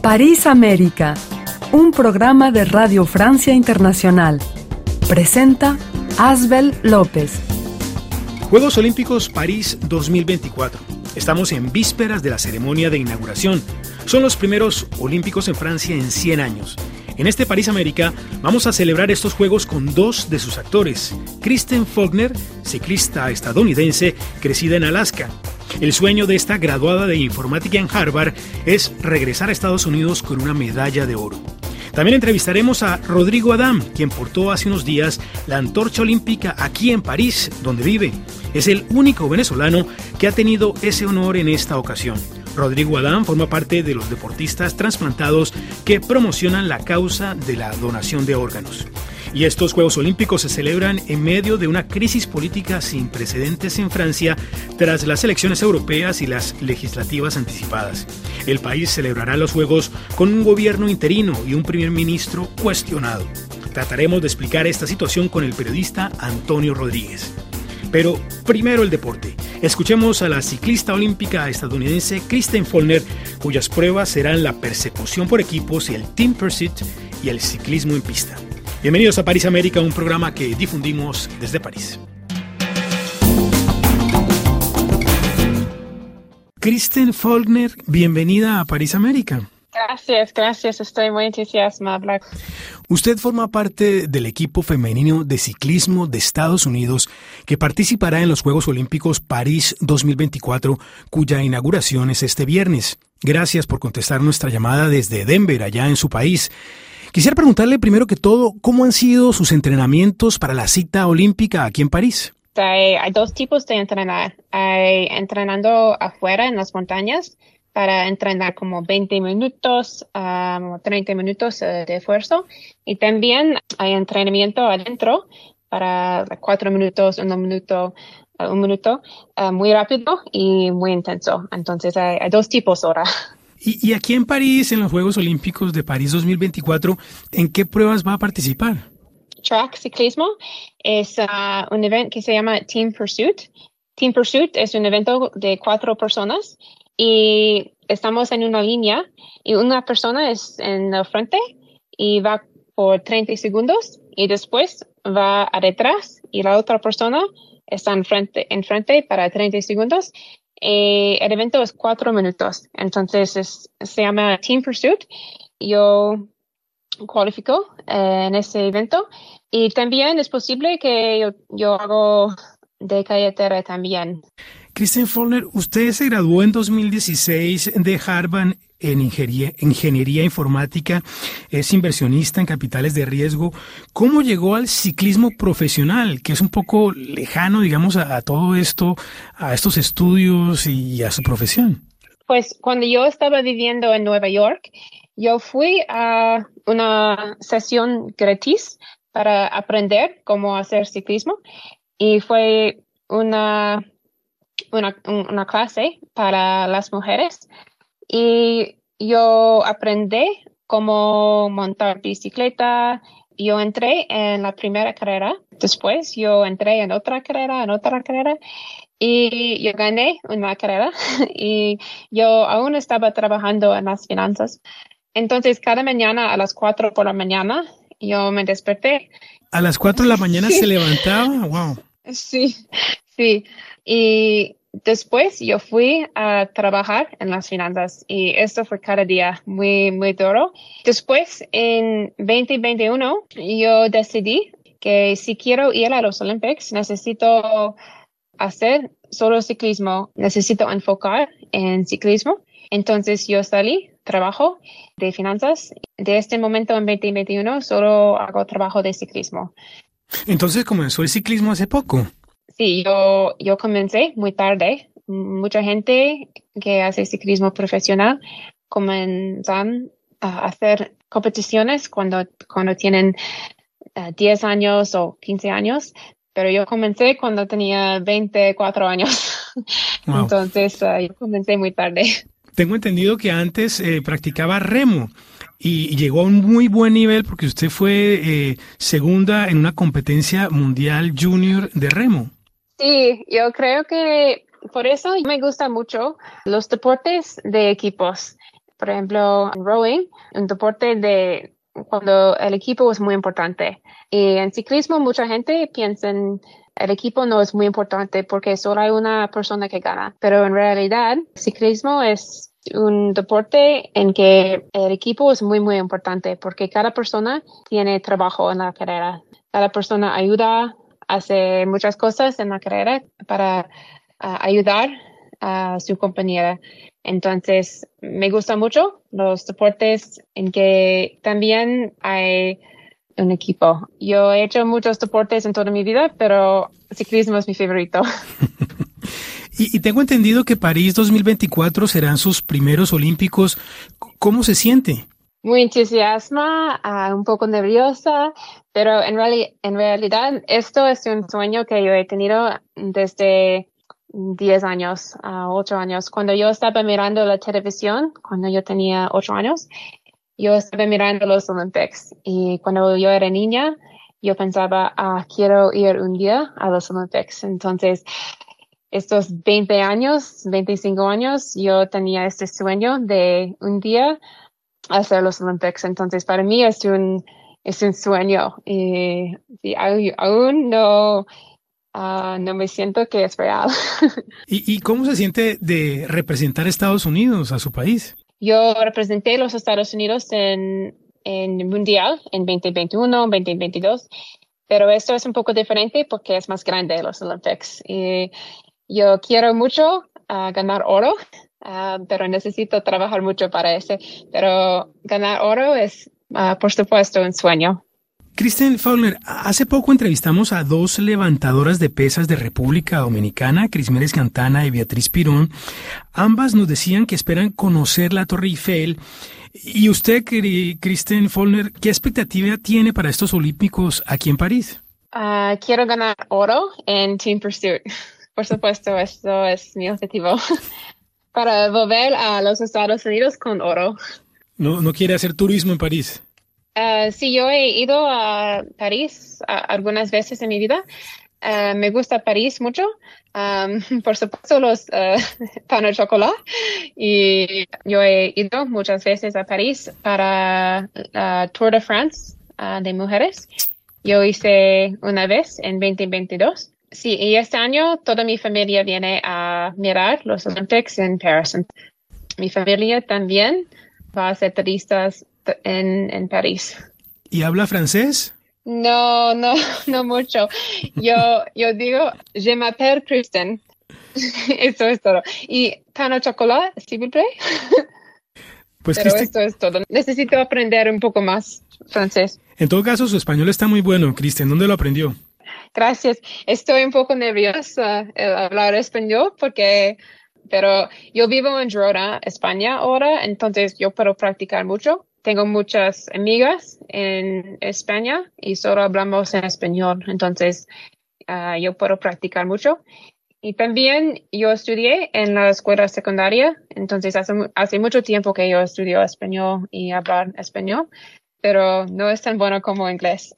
París América, un programa de Radio Francia Internacional. Presenta Asbel López. Juegos Olímpicos París 2024. Estamos en vísperas de la ceremonia de inauguración. Son los primeros Olímpicos en Francia en 100 años. En este París América vamos a celebrar estos Juegos con dos de sus actores. Kristen Faulkner, ciclista estadounidense crecida en Alaska. El sueño de esta graduada de informática en Harvard es regresar a Estados Unidos con una medalla de oro. También entrevistaremos a Rodrigo Adam, quien portó hace unos días la antorcha olímpica aquí en París, donde vive. Es el único venezolano que ha tenido ese honor en esta ocasión. Rodrigo Adam forma parte de los deportistas trasplantados que promocionan la causa de la donación de órganos. Y estos Juegos Olímpicos se celebran en medio de una crisis política sin precedentes en Francia tras las elecciones europeas y las legislativas anticipadas. El país celebrará los Juegos con un gobierno interino y un primer ministro cuestionado. Trataremos de explicar esta situación con el periodista Antonio Rodríguez. Pero primero el deporte. Escuchemos a la ciclista olímpica estadounidense Kristen Faulkner, cuyas pruebas serán la persecución por equipos y el Team Pursuit y el ciclismo en pista. Bienvenidos a París América, un programa que difundimos desde París. Kristen Faulkner, bienvenida a París América. Gracias, estoy muy entusiasmada. Usted forma parte del equipo femenino de ciclismo de Estados Unidos que participará en los Juegos Olímpicos París 2024, cuya inauguración es este viernes. Gracias por contestar nuestra llamada desde Denver, allá en su país. Quisiera preguntarle primero que todo, ¿cómo han sido sus entrenamientos para la cita olímpica aquí en París? Hay dos tipos de entrenar. Hay entrenando afuera en las montañas para entrenar como 20 minutos, 30 minutos de esfuerzo. Y también hay entrenamiento adentro para 4 minutos, un minuto, muy rápido y muy intenso. Entonces hay dos tipos ahora. Y aquí en París, en los Juegos Olímpicos de París 2024, ¿en qué pruebas va a participar? Track ciclismo es un evento que se llama Team Pursuit. Team Pursuit es un evento de 4 personas y estamos en una línea y una persona es en el frente y va por 30 segundos y después va a detrás y la otra persona está en frente para 30 segundos. El evento es 4 minutos, entonces se llama Team Pursuit. Yo cualifico en ese evento y también es posible que yo hago de carretera también. Kristen Faulkner, usted se graduó en 2016 de Harvard en ingeniería informática, es inversionista en capitales de riesgo. ¿Cómo llegó al ciclismo profesional, que es un poco lejano, digamos, a todo esto, a estos estudios y a su profesión? Pues cuando yo estaba viviendo en Nueva York, yo fui a una sesión gratis para aprender cómo hacer ciclismo y fue una clase para las mujeres y yo aprendí cómo montar bicicleta. Yo entré en la primera carrera, después yo entré en otra carrera y yo gané una carrera y yo aún estaba trabajando en las finanzas. Entonces cada mañana a las 4 por la mañana yo me desperté. ¿A las 4 de la mañana se levantaba? ¡Wow! Sí. Y después yo fui a trabajar en las finanzas y esto fue cada día muy, muy duro. Después, en 2021, yo decidí que si quiero ir a los Olympics, necesito hacer solo ciclismo, necesito enfocar en ciclismo. Entonces yo salí, trabajo de finanzas. De este momento en 2021 solo hago trabajo de ciclismo. Entonces comenzó el ciclismo hace poco. Sí, yo comencé muy tarde. Mucha gente que hace ciclismo profesional comienzan a hacer competiciones cuando tienen 10 años o 15 años, pero yo comencé cuando tenía 24 años. Wow. Entonces yo comencé muy tarde. Tengo entendido que antes practicaba remo y llegó a un muy buen nivel porque usted fue segunda en una competencia mundial junior de remo. Sí, yo creo que por eso me gustan mucho los deportes de equipos. Por ejemplo, en rowing, un deporte de cuando el equipo es muy importante. Y en ciclismo mucha gente piensa en el equipo no es muy importante porque solo hay una persona que gana. Pero en realidad, ciclismo es un deporte en que el equipo es muy, muy importante porque cada persona tiene trabajo en la carrera. Cada persona ayuda, hace muchas cosas en la carrera para ayudar a su compañera. Entonces, me gusta mucho los deportes en que también hay un equipo. Yo he hecho muchos deportes en toda mi vida, pero ciclismo es mi favorito. Y tengo entendido que París 2024 serán sus primeros olímpicos. ¿Cómo se siente? Muy entusiasma, un poco nerviosa, pero en realidad esto es un sueño que yo he tenido desde 10 años, 8 años. Cuando yo estaba mirando la televisión, cuando yo tenía 8 años, yo estaba mirando los Olympics. Y cuando yo era niña, yo pensaba, quiero ir un día a los Olympics. Entonces, estos 20 años, 25 años, yo tenía este sueño de un día hacer los Olympics. Entonces, para mí es un sueño. Y aún no me siento que es real. ¿Y cómo se siente de representar a Estados Unidos, a su país? Yo representé los Estados Unidos en Mundial en 2021, 2022, pero esto es un poco diferente porque es más grande los Olympics. Y yo quiero mucho ganar oro, pero necesito trabajar mucho para ese. Pero ganar oro es, por supuesto, un sueño. Kristen Faulkner, hace poco entrevistamos a 2 levantadoras de pesas de República Dominicana, Crismeres Cantana y Beatriz Pirón. Ambas nos decían que esperan conocer la Torre Eiffel. Y usted, Kristen Faulkner, ¿qué expectativa tiene para estos Olímpicos aquí en París? Quiero ganar oro en Team Pursuit. Por supuesto, esto es mi objetivo. Para volver a los Estados Unidos con oro. ¿No quiere hacer turismo en París? Sí, yo he ido a París algunas veces en mi vida. Me gusta París mucho. Por supuesto, los pan de chocolate. Y yo he ido muchas veces a París para Tour de France de mujeres. Yo hice una vez en 2022. Sí, y este año toda mi familia viene a mirar los Olympics en París. Mi familia también va a ser turistas en París. ¿Y habla francés? No mucho. Yo digo, je m'appelle Kristen. Eso es todo. Y pan au chocolat, s'il vous plaît. Pues pero Kristen, esto es todo. Necesito aprender un poco más francés. En todo caso, su español está muy bueno. Kristen, ¿dónde lo aprendió? Gracias. Estoy un poco nerviosa al hablar español pero yo vivo en Girona, España ahora, entonces yo puedo practicar mucho. Tengo muchas amigas en España y solo hablamos en español, entonces yo puedo practicar mucho. Y también yo estudié en la escuela secundaria, entonces hace mucho tiempo que yo estudio español y hablar español, pero no es tan bueno como inglés.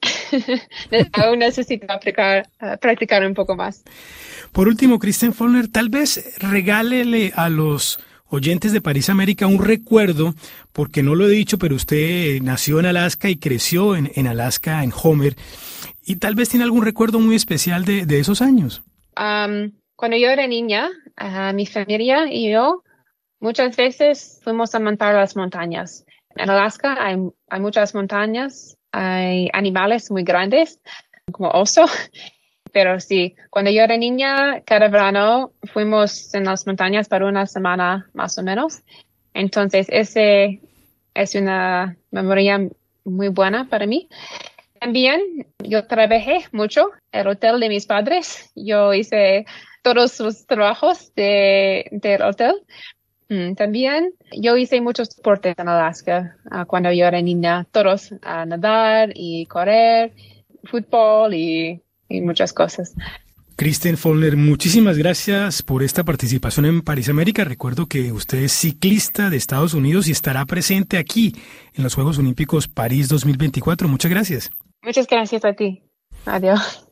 Aún necesito practicar un poco más. Por último, Kristen Faulkner, tal vez regálele a los oyentes de París América un recuerdo, porque no lo he dicho, pero usted nació en Alaska y creció en Alaska, en Homer, y tal vez tiene algún recuerdo muy especial de esos años. Cuando yo era niña, mi familia y yo muchas veces fuimos a montar las montañas. En Alaska hay muchas montañas, hay animales muy grandes, como oso. Pero sí, cuando yo era niña, cada verano fuimos en las montañas para una semana más o menos. Entonces, ese es una memoria muy buena para mí. También yo trabajé mucho en el hotel de mis padres. Yo hice todos sus trabajos del hotel. También yo hice muchos deportes en Alaska cuando yo era niña. Todos, nadar y correr, fútbol y muchas cosas. Kristen Faulkner, muchísimas gracias por esta participación en París América. Recuerdo que usted es ciclista de Estados Unidos y estará presente aquí en los Juegos Olímpicos París 2024. Muchas gracias. Muchas gracias a ti. Adiós.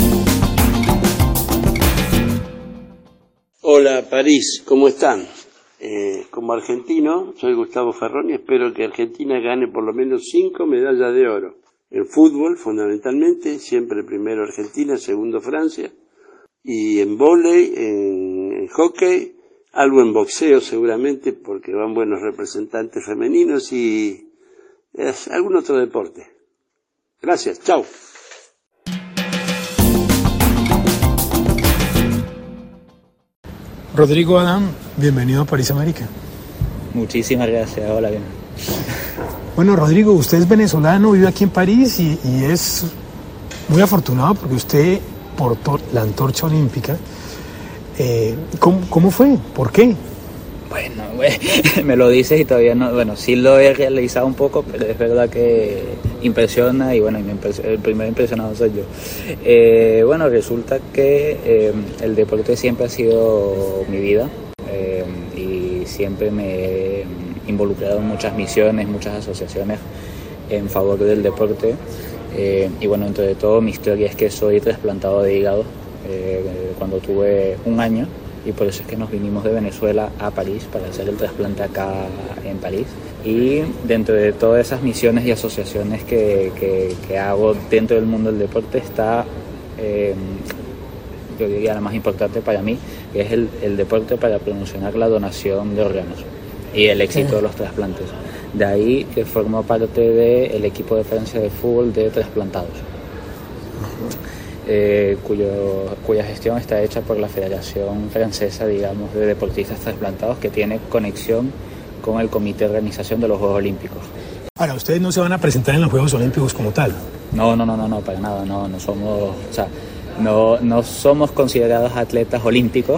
Hola París, ¿cómo están? Como argentino, soy Gustavo Ferrón y espero que Argentina gane por lo menos 5 medallas de oro. En fútbol, fundamentalmente, siempre primero Argentina, segundo Francia. Y en vóley, en hockey, algo en boxeo seguramente, porque van buenos representantes femeninos y algún otro deporte. Gracias, chao. Rodrigo Adán, bienvenido a París América. Muchísimas gracias, hola, bien. Bueno, Rodrigo, usted es venezolano, vive aquí en París y es muy afortunado porque usted portó la antorcha olímpica. ¿Cómo fue? ¿Por qué? Bueno, me lo dices y todavía no, bueno, sí lo he realizado un poco, pero es verdad que impresiona y bueno, el primer impresionado soy yo. Bueno, resulta que el deporte siempre ha sido mi vida y siempre me he involucrado en muchas misiones, muchas asociaciones en favor del deporte y bueno, entre todo mi historia es que soy trasplantado de hígado cuando tuve 1 año. Y por eso es que nos vinimos de Venezuela a París para hacer el trasplante acá en París. Y dentro de todas esas misiones y asociaciones que hago dentro del mundo del deporte está, yo diría, la más importante para mí, que es el deporte para promocionar la donación de órganos y el éxito de los trasplantes. De ahí que formo parte del equipo de Francia de fútbol de trasplantados. Cuya gestión está hecha por la Federación Francesa, digamos, de Deportistas Trasplantados, que tiene conexión con el Comité de Organización de los Juegos Olímpicos. Ahora, ustedes no se van a presentar en los Juegos Olímpicos como tal. No, para nada, no somos, o sea, no somos considerados atletas olímpicos,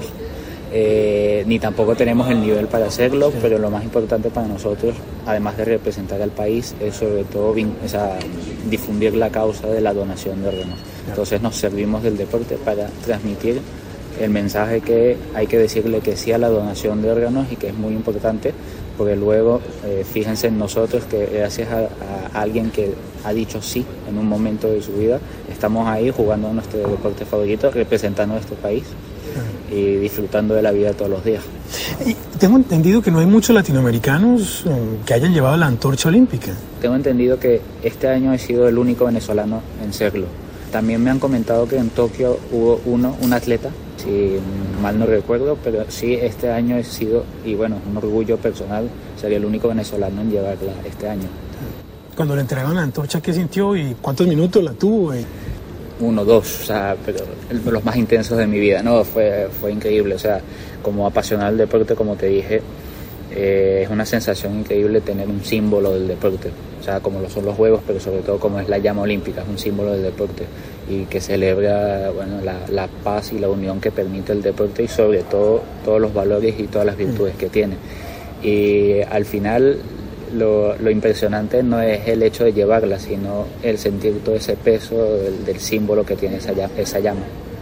ni tampoco tenemos el nivel para hacerlo, sí. Pero lo más importante para nosotros, además de representar al país, es sobre todo difundir la causa de la donación de órganos. Entonces nos servimos del deporte para transmitir el mensaje que hay que decirle que sí a la donación de órganos y que es muy importante, porque luego fíjense en nosotros que gracias a alguien que ha dicho sí en un momento de su vida, estamos ahí jugando nuestro deporte favorito, representando a nuestro país y disfrutando de la vida todos los días. Y tengo entendido que no hay muchos latinoamericanos que hayan llevado la antorcha olímpica. Tengo entendido que este año he sido el único venezolano en serlo. También me han comentado que en Tokio hubo un atleta, si mal no recuerdo, pero sí este año he sido, y bueno, un orgullo personal, sería el único venezolano en llevarla este año. Cuando le entregaron la antorcha, ¿qué sintió y cuántos minutos la tuvo? 1, 2, o sea, pero los más intensos de mi vida, ¿no? Fue increíble, o sea, como apasionado del deporte, como te dije, es una sensación increíble tener un símbolo del deporte, o sea, como lo son los Juegos, pero sobre todo como es la llama olímpica, es un símbolo del deporte y que celebra, bueno, la paz y la unión que permite el deporte y sobre todo todos los valores y todas las virtudes que tiene. Y al final lo impresionante no es el hecho de llevarla, sino el sentir todo ese peso del símbolo que tiene esa llama.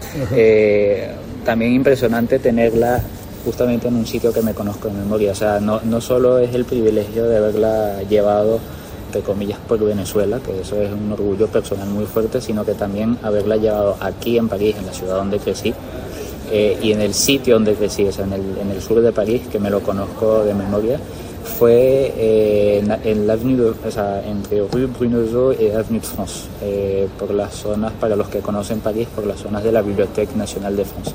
También impresionante tenerla justamente en un sitio que me conozco de memoria, o sea, no solo es el privilegio de haberla llevado, entre comillas, por Venezuela, que eso es un orgullo personal muy fuerte, sino que también haberla llevado aquí en París, en la ciudad donde crecí, y en el sitio donde crecí, o sea, en el sur de París, que me lo conozco de memoria, fue en l'avenue entre Rue Bruneseau y Avenue de France, por las zonas, para los que conocen París, por las zonas de la Bibliothèque Nationale de France.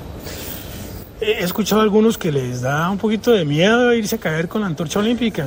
He escuchado a algunos que les da un poquito de miedo irse a caer con la antorcha olímpica.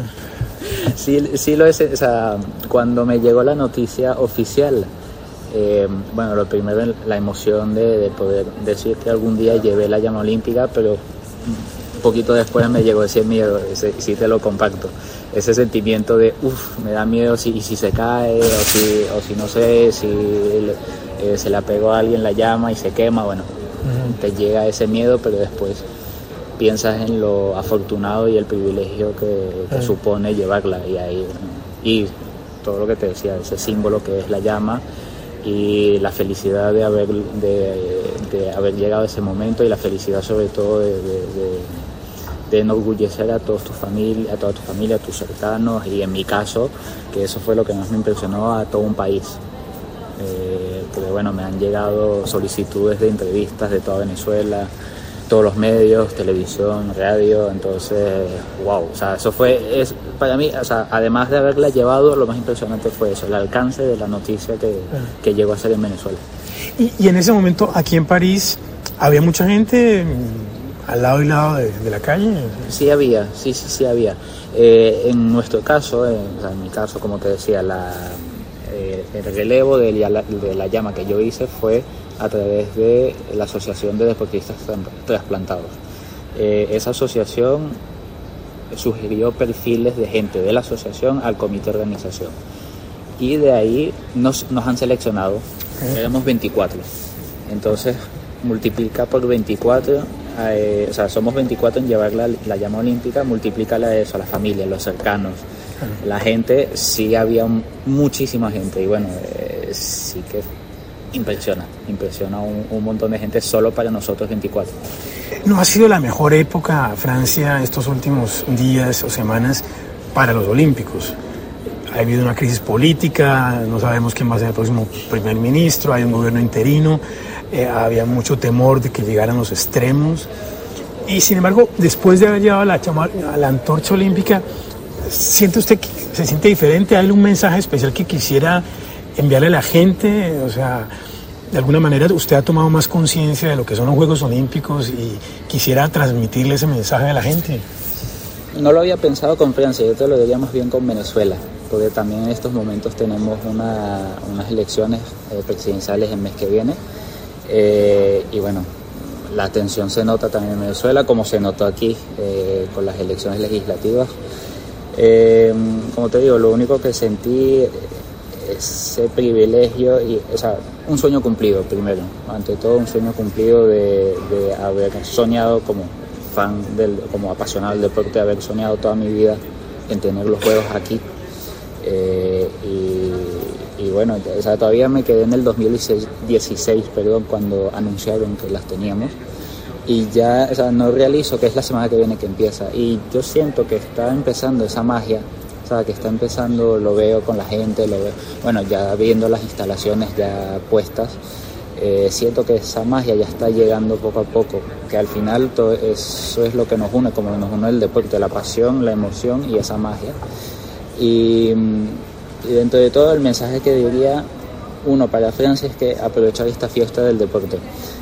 Sí lo es, o sea, cuando me llegó la noticia oficial, bueno, lo primero, la emoción de poder decir que algún día llevé la llama olímpica, pero un poquito después me llegó ese miedo, sí te lo comparto, ese sentimiento de me da miedo si se cae o si no sé, si se la pegó a alguien la llama y se quema, bueno, te llega ese miedo, pero después piensas en lo afortunado y el privilegio que supone llevarla y ahí, y todo lo que te decía, ese símbolo que es la llama y la felicidad de haber llegado a ese momento y la felicidad sobre todo de enorgullecer a toda tu familia, a tus cercanos y en mi caso, que eso fue lo que más me impresionó, a todo un país. Porque bueno, me han llegado solicitudes de entrevistas de toda Venezuela, todos los medios, televisión, radio, entonces, wow, o sea, para mí, o sea, además de haberla llevado, lo más impresionante fue eso, el alcance de la noticia que llegó a ser en Venezuela. Y en ese momento, aquí en París, ¿había mucha gente al lado y lado de la calle? Sí había. En nuestro caso, o sea, en mi caso, como te decía, el relevo de la llama que yo hice fue a través de la Asociación de Deportistas Trasplantados. Esa asociación sugirió perfiles de gente de la asociación al comité de organización. Y de ahí nos han seleccionado. Éramos 24. Entonces, multiplica por 24, o sea, somos 24 en llevar la llama olímpica, multiplícala eso, a la familia, los cercanos. La gente, sí había muchísima gente y bueno, sí que impresiona un montón de gente solo para nosotros 24. ¿No ha sido la mejor época, Francia, estos últimos días o semanas para los olímpicos? Ha habido una crisis política, no sabemos quién va a ser el próximo primer ministro, hay un gobierno interino, había mucho temor de que llegaran los extremos. Y sin embargo, después de haber llevado a la antorcha olímpica, ¿siente usted que se siente diferente? ¿Hay un mensaje especial que quisiera enviarle a la gente? O sea, de alguna manera usted ha tomado más conciencia de lo que son los Juegos Olímpicos y quisiera transmitirle ese mensaje a la gente. No lo había pensado con Francia, yo te lo diría más bien con Venezuela, porque también en estos momentos tenemos unas elecciones presidenciales el mes que viene, y bueno, la tensión se nota también en Venezuela, como se notó aquí con las elecciones legislativas. Como te digo, lo único que sentí es ese privilegio, o sea, un sueño cumplido primero, ante todo un sueño cumplido de haber soñado como fan, como apasionado del deporte, haber soñado toda mi vida en tener los Juegos aquí. Y bueno, o sea, todavía me quedé en el 2016, cuando anunciaron que las teníamos. Y ya, o sea, no realizo que es la semana que viene que empieza. Y yo siento que está empezando esa magia, o sea, que está empezando, lo veo con la gente, lo veo, bueno, ya viendo las instalaciones ya puestas, siento que esa magia ya está llegando poco a poco, que al final todo eso es lo que nos une, como nos une el deporte, la pasión, la emoción y esa magia. Y dentro de todo el mensaje que diría, uno, para Francia es que aprovechar esta fiesta del deporte.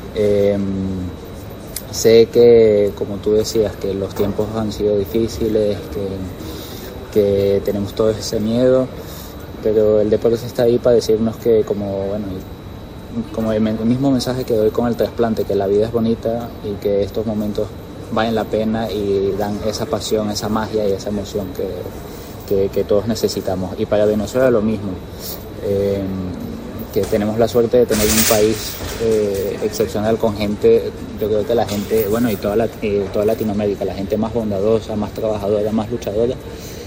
Sé que, como tú decías, que los tiempos han sido difíciles, que tenemos todo ese miedo, pero el deporte está ahí para decirnos que, como el mismo mensaje que doy con el trasplante, que la vida es bonita y que estos momentos valen la pena y dan esa pasión, esa magia y esa emoción que todos necesitamos. Y para Venezuela lo mismo, que tenemos la suerte de tener un país excepcional con gente, yo creo que la gente, bueno, y toda Latinoamérica, la gente más bondadosa, más trabajadora, más luchadora,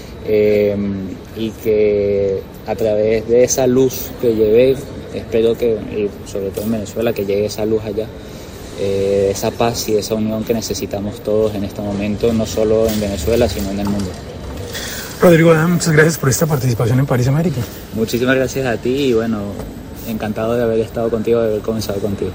y que a través de esa luz que llevé, espero que, y sobre todo en Venezuela, que llegue esa luz allá, esa paz y esa unión que necesitamos todos en este momento, no solo en Venezuela, sino en el mundo. Rodrigo, muchas gracias por esta participación en París América. Muchísimas gracias a ti y bueno, encantado de haber estado contigo, de haber comenzado contigo.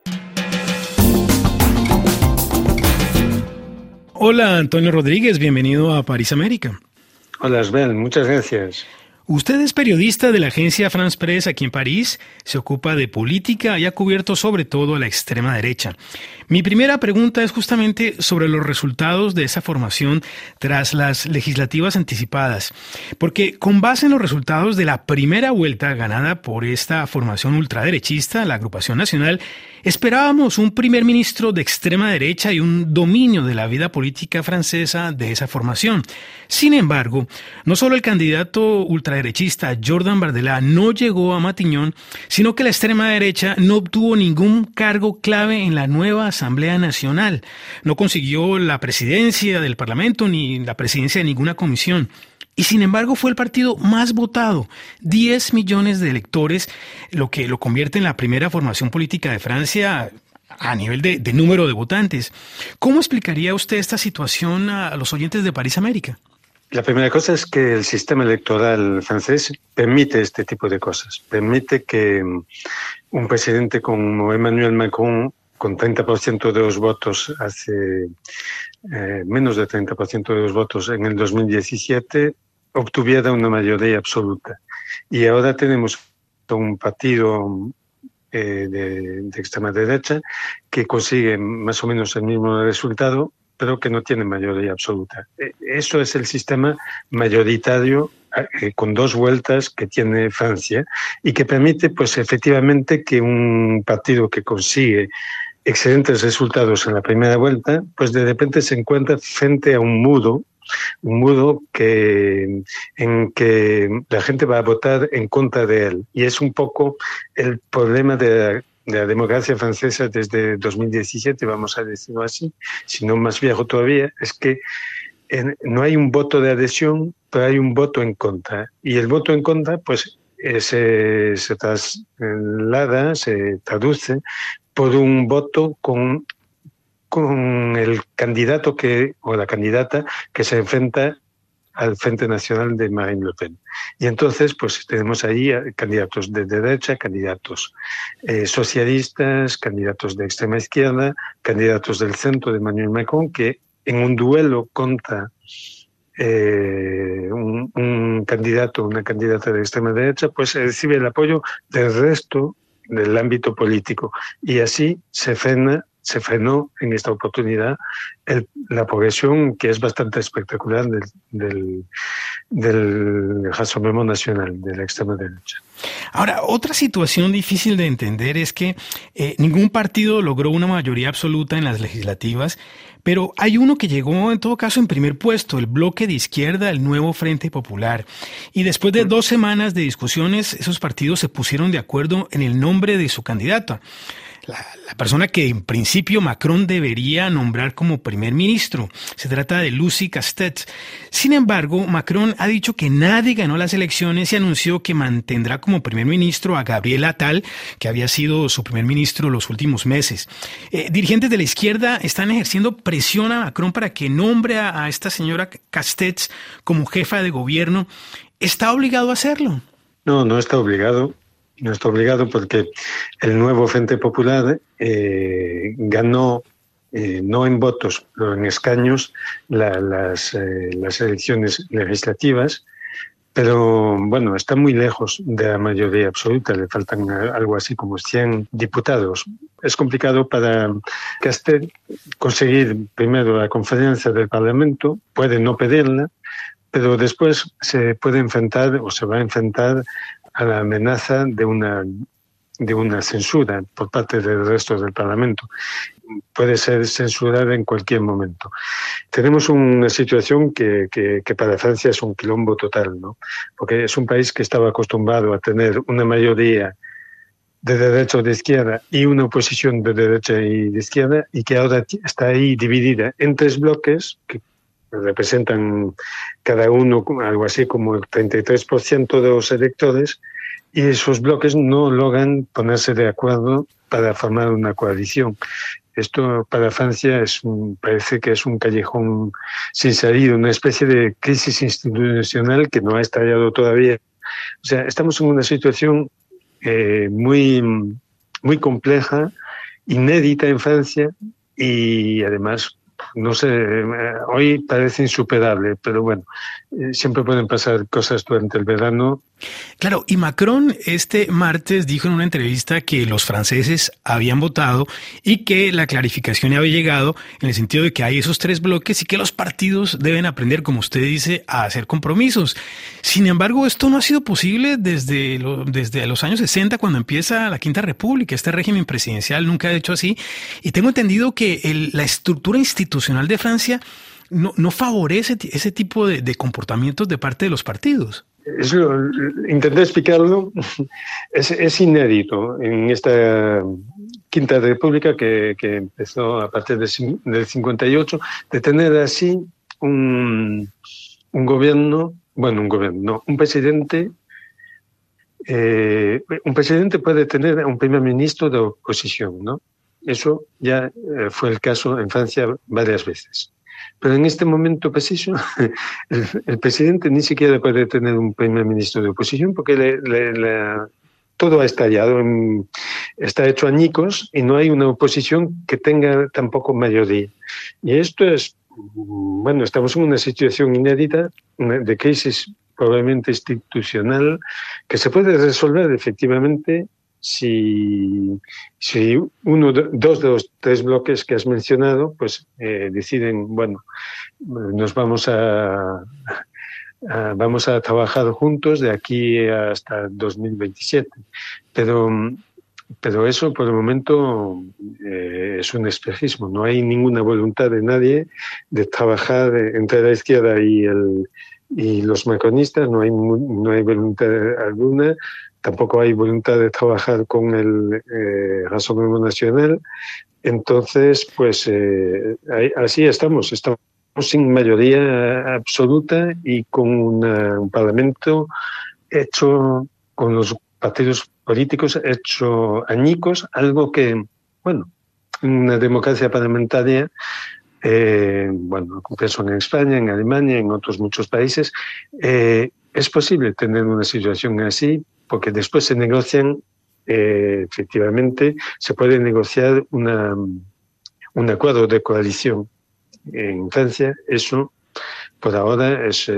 Hola, Antonio Rodríguez, bienvenido a París América. Hola, Asbel, muchas gracias. Usted es periodista de la agencia France Press aquí en París, se ocupa de política y ha cubierto sobre todo a la extrema derecha. Mi primera pregunta es justamente sobre los resultados de esa formación tras las legislativas anticipadas, porque con base en los resultados de la primera vuelta ganada por esta formación ultraderechista, la Agrupación Nacional, esperábamos un primer ministro de extrema derecha y un dominio de la vida política francesa de esa formación. Sin embargo, no solo el candidato ultraderechista Jordan Bardella no llegó a Matignon, sino que la extrema derecha no obtuvo ningún cargo clave en la nueva Asamblea Nacional. No consiguió la presidencia del Parlamento ni la presidencia de ninguna comisión. Y sin embargo fue el partido más votado, 10 millones de electores, lo que lo convierte en la primera formación política de Francia a nivel de número de votantes. ¿Cómo explicaría usted esta situación a los oyentes de París América? La primera cosa es que el sistema electoral francés permite este tipo de cosas. Permite que un presidente como Emmanuel Macron con 30% de los votos hace menos de 30% de los votos en el 2017, obtuviera una mayoría absoluta. Y ahora tenemos un partido de extrema derecha que consigue más o menos el mismo resultado, pero que no tiene mayoría absoluta. Eso es el sistema mayoritario con dos vueltas que tiene Francia y que permite, pues, efectivamente que un partido que consigue excelentes resultados en la primera vuelta, pues de repente se encuentra frente a un muro en que la gente va a votar en contra de él. Y es un poco el problema de la democracia francesa desde 2017, vamos a decirlo así, si no más viejo todavía, es que no hay un voto de adhesión, pero hay un voto en contra. Y el voto en contra, pues, se traslada, se traduce por un voto con el candidato o la candidata que se enfrenta al Frente Nacional de Marine Le Pen. Y entonces, pues, tenemos ahí candidatos de derecha, candidatos socialistas, candidatos de extrema izquierda, candidatos del centro de Emmanuel Macron, que en un duelo contra un candidato o una candidata de extrema derecha, pues recibe el apoyo del resto del ámbito político. Y así se frenó en esta oportunidad la progresión, que es bastante espectacular, del Rassemblement Nacional, de la extrema derecha. Ahora, otra situación difícil de entender es que ningún partido logró una mayoría absoluta en las legislativas, pero hay uno que llegó en todo caso en primer puesto, el bloque de izquierda, el Nuevo Frente Popular. Y después de 2 semanas de discusiones, esos partidos se pusieron de acuerdo en el nombre de su candidato. La persona que en principio Macron debería nombrar como primer ministro. Se trata de Lucie Castet. Sin embargo, Macron ha dicho que nadie ganó las elecciones y anunció que mantendrá como primer ministro a Gabriel Attal, que había sido su primer ministro los últimos meses. Dirigentes de la izquierda están ejerciendo presión a Macron para que nombre a esta señora Castet como jefa de gobierno. ¿Está obligado a hacerlo? No está obligado. No está obligado porque el Nuevo Frente Popular ganó, no en votos, pero en escaños, las elecciones legislativas, pero bueno, está muy lejos de la mayoría absoluta, le faltan algo así como 100 diputados. Es complicado para Castet conseguir primero la confianza del Parlamento, puede no pedirla, pero después se puede enfrentar o se va a enfrentar a la amenaza de una censura por parte del resto del Parlamento. Puede ser censurada en cualquier momento. Tenemos una situación que para Francia es un quilombo total, ¿no? Porque es un país que estaba acostumbrado a tener una mayoría de derecha o de izquierda y una oposición de derecha y de izquierda, y que ahora está ahí dividida en 3 bloques que representan cada uno algo así como el 33% de los electores, y esos bloques no logran ponerse de acuerdo para formar una coalición. Esto para Francia parece que es un callejón sin salida, una especie de crisis institucional que no ha estallado todavía. O sea, estamos en una situación muy, muy compleja, inédita en Francia, y además, no sé, hoy parece insuperable, pero bueno, siempre pueden pasar cosas durante el verano. Claro, y Macron este martes dijo en una entrevista que los franceses habían votado y que la clarificación había llegado en el sentido de que hay esos 3 bloques y que los partidos deben aprender, como usted dice, a hacer compromisos. Sin embargo, esto no ha sido posible desde los años 60, cuando empieza la Quinta República. Este régimen presidencial nunca ha hecho así, y tengo entendido que la estructura institucional de Francia no favorece ese tipo de comportamientos de parte de los partidos. Intenté explicarlo, es inédito en esta Quinta República que empezó a partir del 58, de tener así un presidente. Un presidente puede tener un primer ministro de oposición, ¿no? Eso ya fue el caso en Francia varias veces. Pero en este momento preciso, el presidente ni siquiera puede tener un primer ministro de oposición, porque todo ha estallado, está hecho añicos y no hay una oposición que tenga tampoco mayoría. Y esto es, bueno, estamos en una situación inédita de crisis probablemente institucional que se puede resolver efectivamente si dos de los tres bloques que has mencionado pues deciden, bueno, nos vamos a trabajar juntos de aquí hasta 2027. Pero eso por el momento es un espejismo. No hay ninguna voluntad de nadie de trabajar entre la izquierda y los macronistas. No hay voluntad alguna. Tampoco hay voluntad de trabajar con el Rassemblement Nacional. Entonces, pues así estamos sin mayoría absoluta y con un parlamento hecho con los partidos políticos hecho añicos, algo que, bueno, en una democracia parlamentaria, bueno, eso en España, en Alemania, en otros muchos países, es posible tener una situación así, porque después se negocian, efectivamente, se puede negociar un acuerdo de coalición. En Francia, eso, por ahora, es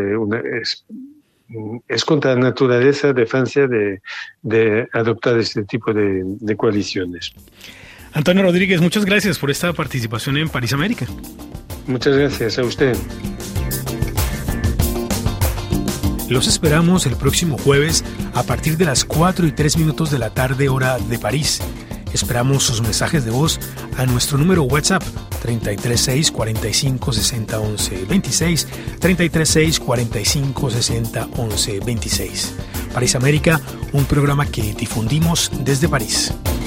contra la naturaleza de Francia de adoptar este tipo de coaliciones. Antonio Rodríguez, muchas gracias por esta participación en París América. Muchas gracias a usted. Los esperamos el próximo jueves a partir de las 4:03 de la tarde, hora de París. Esperamos sus mensajes de voz a nuestro número WhatsApp 336 45 60 11 26, 336 45 60 11 26. París América, un programa que difundimos desde París.